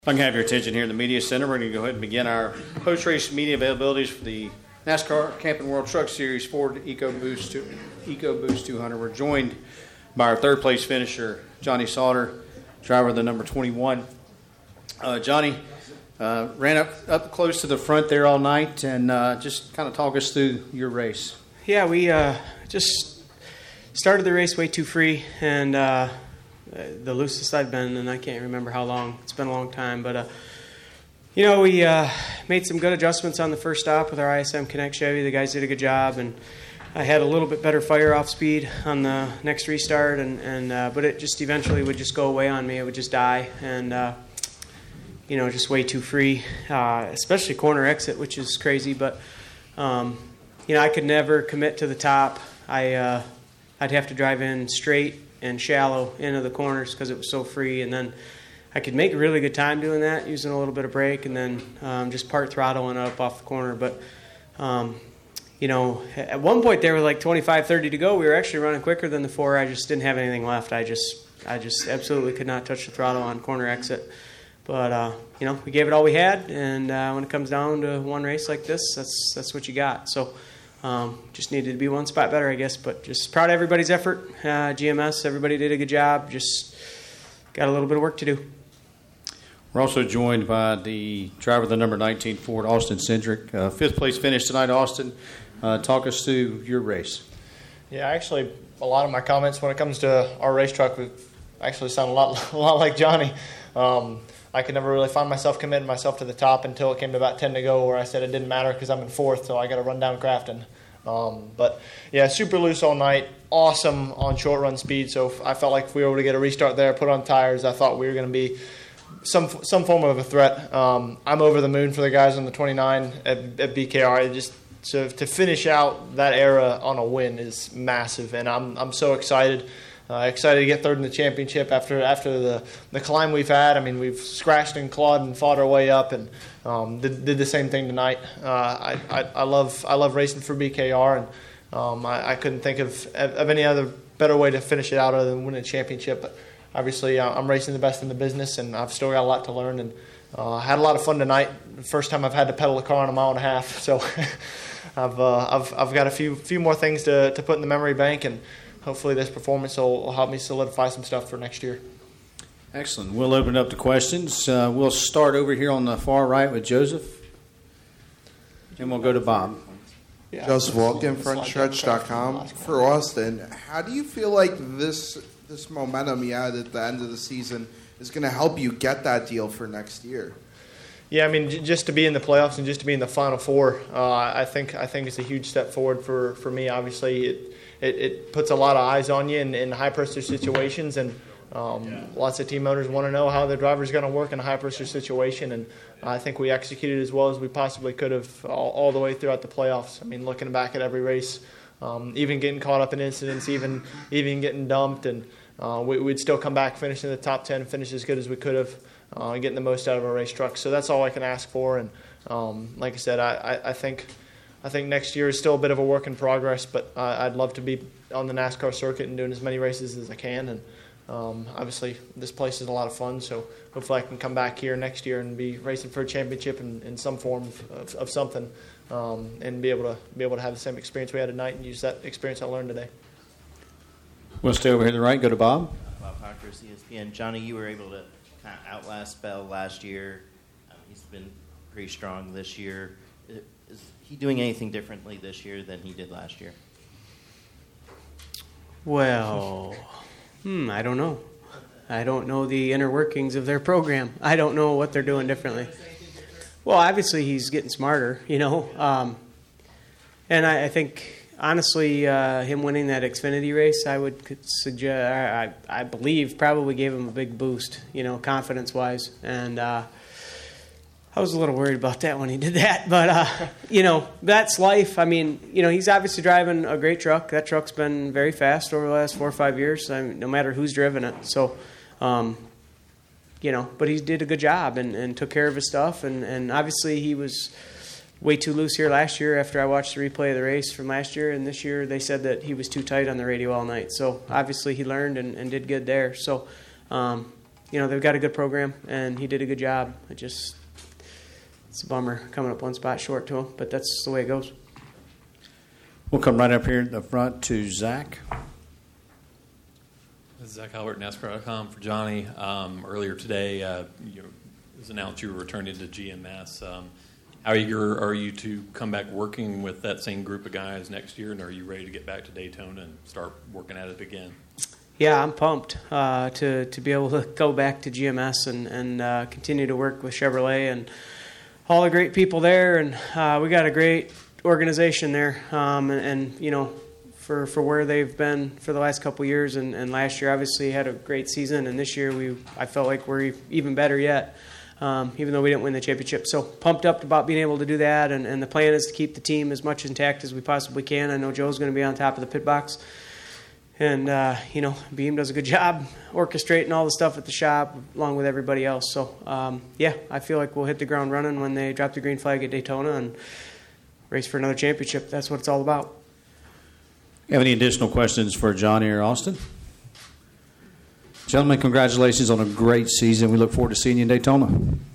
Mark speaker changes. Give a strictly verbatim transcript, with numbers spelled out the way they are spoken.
Speaker 1: If I can have your attention here in the Media Center, we're going to go ahead and begin our post-race media availabilities for the NASCAR Camping World Truck Series Ford EcoBoost, two, EcoBoost two hundred. We're joined by our third-place finisher, Johnny Sauter, driver of the number twenty-one. Uh, Johnny uh, ran up, up close to the front there all night, and uh, just kind of talk us through your race.
Speaker 2: Yeah, we uh, just started the race way too free, and uh, the loosest I've been, and I can't remember how long. It's been a long time, but uh, you know, we uh, made some good adjustments on the first stop with our I S M Connect Chevy. The guys did a good job, and I had a little bit better fire off speed on the next restart, and, and uh, but it just eventually would just go away on me. It would just die, and uh, you know, just way too free, uh, especially corner exit, which is crazy. But um, you know, I could never commit to the top. I uh, I'd have to drive in straight and shallow into the corners because it was so free, and then I could make a really good time doing that, using a little bit of brake, and then um, just part throttle and up off the corner. But um, you know, at one point there were like twenty-five, thirty to go. We were actually running quicker than the four. I just didn't have anything left. I just, I just absolutely could not touch the throttle on corner exit. But uh, you know, we gave it all we had, and uh, when it comes down to one race like this, that's that's what you got. So. Um, just needed to be one spot better, I guess, but just proud of everybody's effort. Uh, G M S, everybody did a good job. Just got a little bit of work to do.
Speaker 1: We're also joined by the driver of the number nineteen Ford, Austin Cindric. Uh, fifth place finish tonight, Austin. Uh, talk us through your race.
Speaker 3: Yeah, actually, a lot of my comments when it comes to our race truck would actually sound a lot, a lot like Johnny. Um, I could never really find myself committing myself to the top until it came to about ten to go, where I said it didn't matter because I'm in fourth, so I got to run down Crafton. Um, but, yeah, super loose all night, awesome on short run speed. So I felt like if we were able to get a restart there, put on tires, I thought we were going to be some some form of a threat. Um, I'm over the moon for the guys on the twenty-nine at, at B K R. It just so to finish out that era on a win is massive, and I'm I'm so excited. Uh, excited to get third in the championship after after the, the climb we've had. I mean, we've scratched and clawed and fought our way up, and um, did, did the same thing tonight. Uh, I, I I love I love racing for B K R, and um, I, I couldn't think of of any other better way to finish it out other than winning a championship. But obviously, uh, I'm racing the best in the business, and I've still got a lot to learn. And uh, had a lot of fun tonight. The first time I've had to pedal a car in a mile and a half, so I've uh, I've I've got a few few more things to to put in the memory bank, and hopefully this performance will, will help me solidify some stuff for next year.
Speaker 1: Excellent. We'll open it up to questions. Uh, we'll start over here on the far right with Joseph, and we'll go to Bob.
Speaker 4: Yeah. Joseph Walken, front stretch dot com. For Austin, how do you feel like this this momentum you had at the end of the season is going to help you get that deal for next year?
Speaker 3: Yeah, I mean, j- just to be in the playoffs and just to be in the Final Four, uh, I think I think it's a huge step forward for, for me. Obviously, it It, it puts a lot of eyes on you in, in high-pressure situations, and um, yeah. lots of team owners want to know how the driver's going to work in a high-pressure situation, and I think we executed as well as we possibly could have all, all the way throughout the playoffs. I mean, looking back at every race, um, even getting caught up in incidents, even even getting dumped, and uh, we, we'd still come back, finish in the top ten, finish as good as we could have, uh, getting the most out of our race truck. So that's all I can ask for, and um, like I said, I, I, I think – I think next year is still a bit of a work in progress, but uh, I'd love to be on the NASCAR circuit and doing as many races as I can. And um, obviously, this place is a lot of fun, so hopefully I can come back here next year and be racing for a championship in, in some form of, of, of something, um, and be able to be able to have the same experience we had tonight and use that experience I learned today.
Speaker 1: We'll stay over here to the right. Go to Bob.
Speaker 5: Bob Parker, C S P N. Johnny, you were able to kind of outlast Bell last year. Um, he's been pretty strong this year. Is he doing anything differently this year than he did last year?
Speaker 2: Well, hmm, I don't know. I don't know the inner workings of their program. I don't know what they're doing differently. Well, obviously he's getting smarter, you know. Um, and I, I think, honestly, uh, him winning that Xfinity race, I would suggest, I, I believe, probably gave him a big boost, you know, confidence-wise. And uh I was a little worried about that when he did that, but, uh, you know, that's life. I mean, you know, he's obviously driving a great truck. That truck's been very fast over the last four or five years, I mean, no matter who's driven it. So, um, you know, but he did a good job and, and took care of his stuff. And, and obviously he was way too loose here last year after I watched the replay of the race from last year. And this year they said that he was too tight on the radio all night. So, obviously he learned and, and did good there. So, um you know, they've got a good program, and he did a good job. It just, it's a bummer coming up one spot short to him, but that's the way it goes.
Speaker 1: We'll come right up here in the front to Zach.
Speaker 6: This is Zach Albert, NASCAR dot com for Johnny. Um, earlier today, uh, you, it was announced you were returning to G M S. Um, how eager are you to come back working with that same group of guys next year, and are you ready to get back to Daytona and start working at it again?
Speaker 2: Yeah, I'm pumped uh, to to be able to go back to G M S and and uh, continue to work with Chevrolet and all the great people there, and uh, we got a great organization there, um, and, and you know, for for where they've been for the last couple of years, and, and last year obviously had a great season, and this year we I felt like we're even better yet, um, even though we didn't win the championship. So pumped up about being able to do that, and, and the plan is to keep the team as much intact as we possibly can. I know Joe's going to be on top of the pit box. And, uh, you know, Beam does a good job orchestrating all the stuff at the shop along with everybody else. So, um, yeah, I feel like we'll hit the ground running when they drop the green flag at Daytona and race for another championship. That's what it's all about.
Speaker 1: You have any additional questions for Johnny or Austin? Gentlemen, congratulations on a great season. We look forward to seeing you in Daytona.